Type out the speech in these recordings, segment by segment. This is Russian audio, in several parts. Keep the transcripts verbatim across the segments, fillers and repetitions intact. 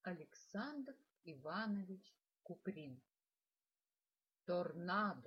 Александр Иванович Куприн. Торнадо.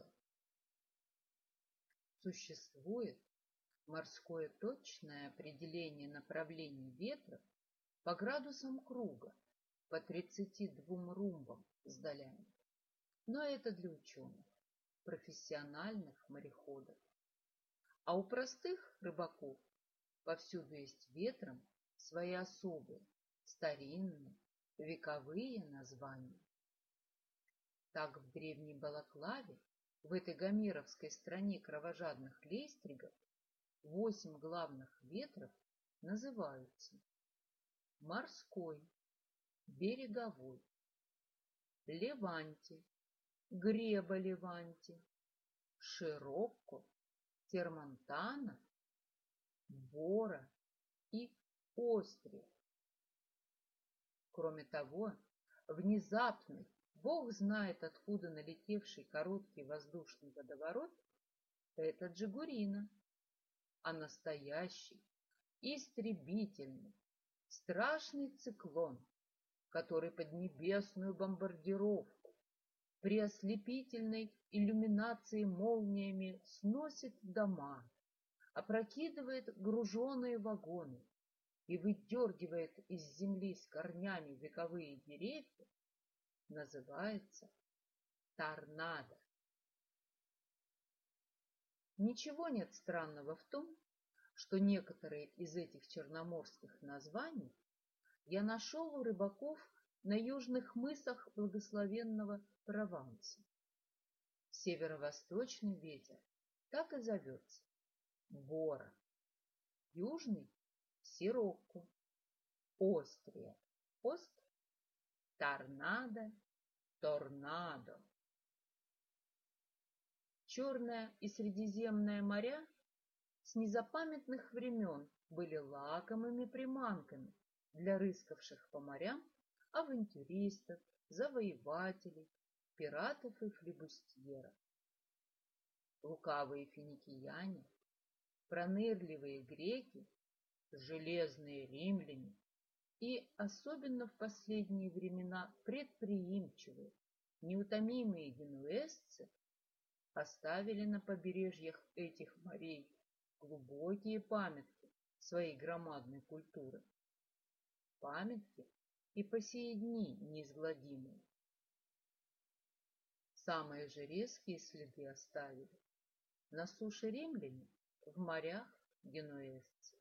Существует морское точное определение направлений ветра по градусам круга, по тридцати двум румбам с долями. Но это для ученых, профессиональных мореходов. А у простых рыбаков повсюду есть ветром свои особые, старинные, вековые названия. Так в древней Балаклаве, в этой гомеровской стране кровожадных лейстригов, восемь главных ветров называются: морской, береговой, леванти, греба леванти, широкко, термонтана, бора и острия. Кроме того, внезапный, Бог знает откуда налетевший короткий воздушный водоворот — это Джигурина, а настоящий, истребительный, страшный циклон, который под небесную бомбардировку при ослепительной иллюминации молниями сносит дома, опрокидывает груженые вагоны и выдергивает из земли с корнями вековые деревья, называется торнадо. Ничего нет странного в том, что некоторые из этих черноморских названий я нашел у рыбаков на южных мысах благословенного Прованса. Северо-восточный ветер так и зовется — бора, южный — сирокко, острия — ост, торнадо — торнадо. Черное и Средиземное моря с незапамятных времен были лакомыми приманками для рыскавших по морям авантюристов, завоевателей, пиратов и флибустьеров. Лукавые финикияне, пронырливые греки, железные римляне и, особенно в последние времена, предприимчивые, неутомимые генуэзцы оставили на побережьях этих морей глубокие памятки своей громадной культуры. Памятки и по сей дни неизгладимые. Самые же резкие следы оставили на суше римляне, в морях генуэзцы.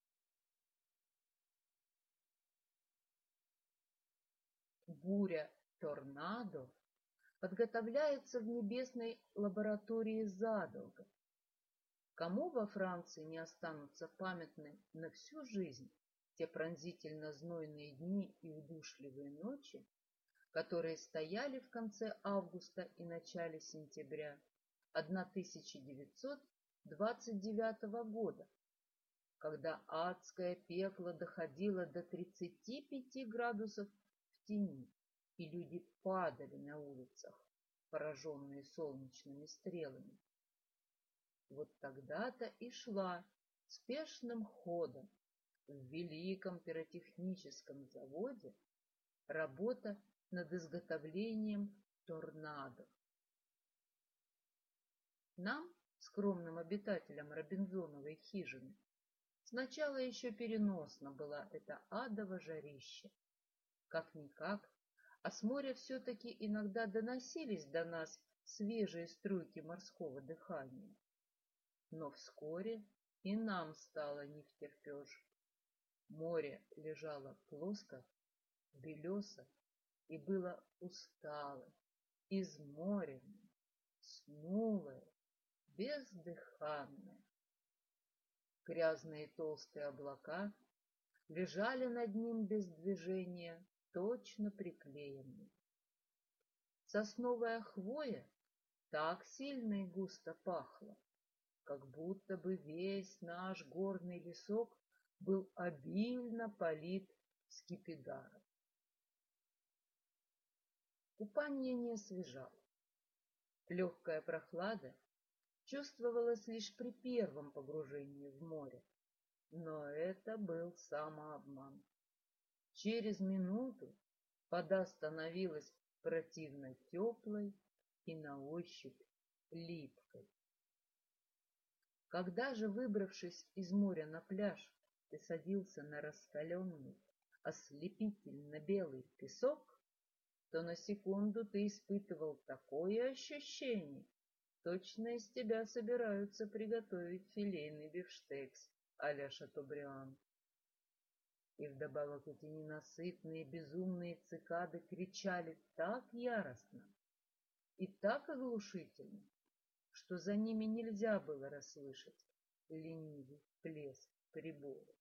Буря торнадо подготовляется в небесной лаборатории задолго. Кому во Франции не останутся памятны на всю жизнь те пронзительно знойные дни и удушливые ночи, которые стояли в конце августа и начале сентября тысяча девятьсот двадцать девятого года, когда адское пекло доходило до тридцати пяти градусов в тени, и люди падали на улицах, пораженные солнечными стрелами. Вот тогда-то и шла спешным ходом в великом пиротехническом заводе работа над изготовлением торнадо. Нам, скромным обитателям Робинзоновой хижины, сначала еще переносно была это адово жарище. Как-никак, а с моря все-таки иногда доносились до нас свежие струйки морского дыхания. Но вскоре и нам стало невтерпеж. Море лежало плоско, белесо и было усталое, изморенное, снулое, бездыханное. Грязные толстые облака лежали над ним без движения, точно приклеенные. Сосновая хвоя так сильно и густо пахла, как будто бы весь наш горный лесок был обильно полит скипидаром. Купание не освежало. Легкая прохлада чувствовалась лишь при первом погружении в море, но это был самообман. Через минуту Вода становилась противно теплой и на ощупь липкой. Когда же, выбравшись из моря на пляж, ты садился на раскаленный, ослепительно белый песок, то на секунду ты испытывал такое ощущение, точно из тебя собираются приготовить филейный бифштекс а-ля Шатобриан. И вдобавок эти ненасытные безумные цикады кричали так яростно и так оглушительно, что за ними нельзя было расслышать ленивый плеск прибоя.